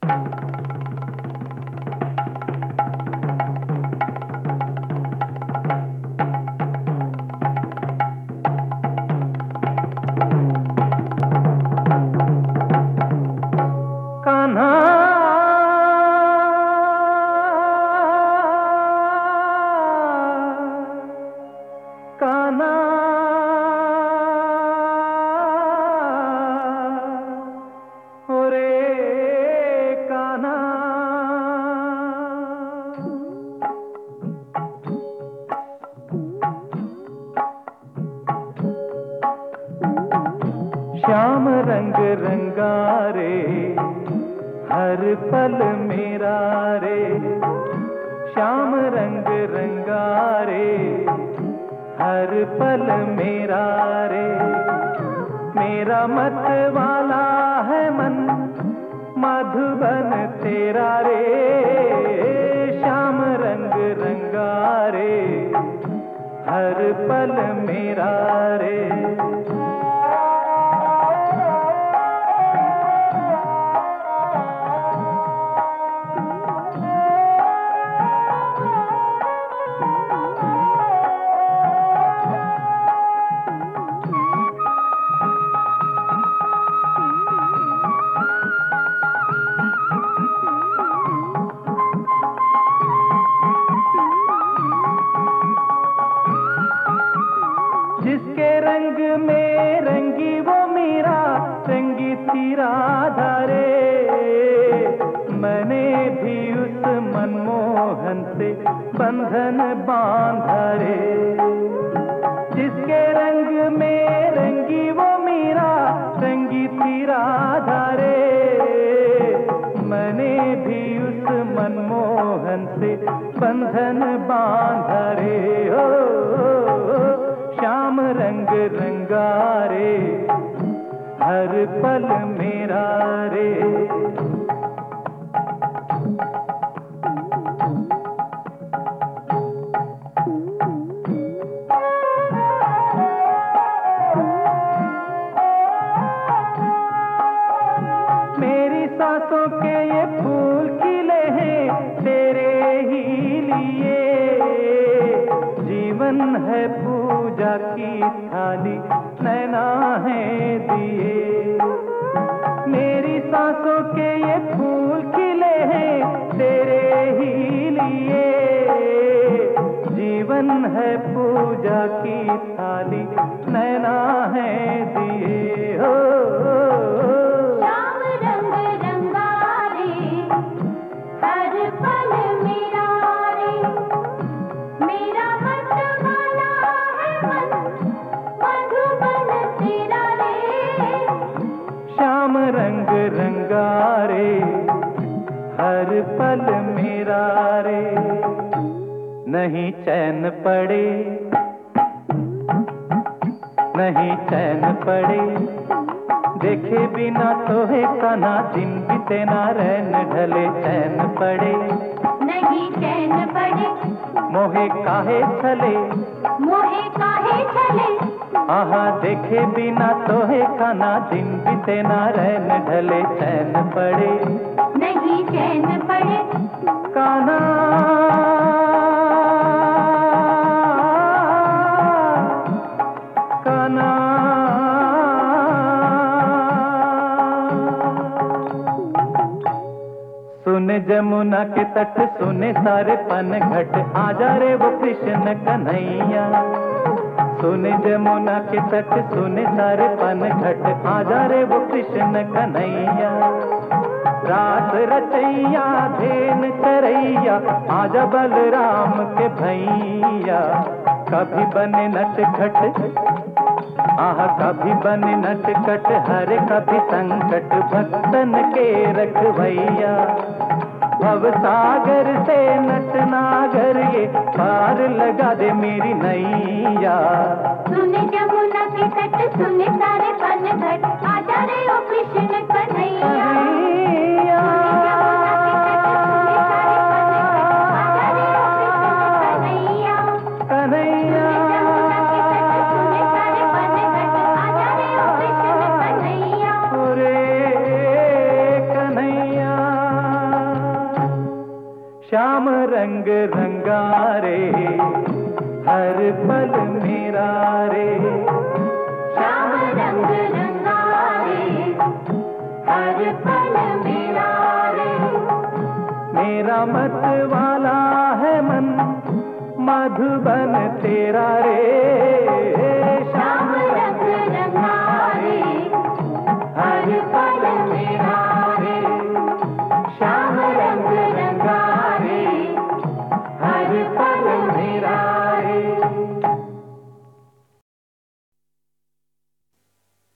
कान्हा ओरे कान्हा श्याम रंग रंगारे हर पल मेरा रे, श्याम रंग रंगारे हर पल मेरा रे, मेरा मत वाला है मन मधुबन तेरा रे, श्याम रंग रंगारे हर पल मेरा रे। जिसके रंग में रंगी वो मीरा, रंगी थी राधा रे, मैंने भी उस मनमोहन से बंधन बांधा रे। जिसके रंग में रंगी वो मीरा, रंगी थी राधा रे, मैंने भी उस मनमोहन से बंधन बांधा रे। श्याम रंग रंगारे हर पल मेरा रे। मेरी सांसों के ये फूल खिले हैं तेरे ही लिए, जीवन है पूजा की थाली नैना है दिए। मेरी सांसों के ये फूल खिले हैं तेरे ही लिए, जीवन है पूजा की थाली नैना है दिए। हो श्याम रंग रंगारे हर पल मेरा रे, मेरा मत वाला है मन मधुबन तेरा रे। श्याम रंग रंगारे हर पल मेरा रे। नहीं चैन पड़े, नहीं चैन पड़े, देखे बिना तो है कान्हा दिन बीते ना रैन ढले। चैन पड़े नहीं चैन पड़े, मोहे काहे छले, मोहे काहे चले, आहा देखे बिना तो है कान्हा दिन बीते ना रैन ढले। चैन पड़े नहीं चैन पड़े, कान्हा कान्हा। सुने जमुना के तट सुने सारे पन घट, आजा रे वो कृष्ण कन्हैया। सुने जमुना के तट सुने सारे पन घट, आजा रे वो कृष्ण कन्हैया। रास रचैया धेन चरैया, आजा बलराम के भैया। कभी बने नटखट, आह कभी बने नटखट, हरे कभी संकट भक्तन के रखवैया। भव सागर से नटनागर ये पार लगा दे मेरी नैया। सुने जमुना के तट सुने सारे पन घट, आजा रे ओ कृष्ण कन्हैया। कन्हैया श्याम रंग रंगारे हर पल मेरा रे। श्याम रंग रंगारे हर पल मेरा रे। मेरा मत वाला है मन मधुबन तेरा रे।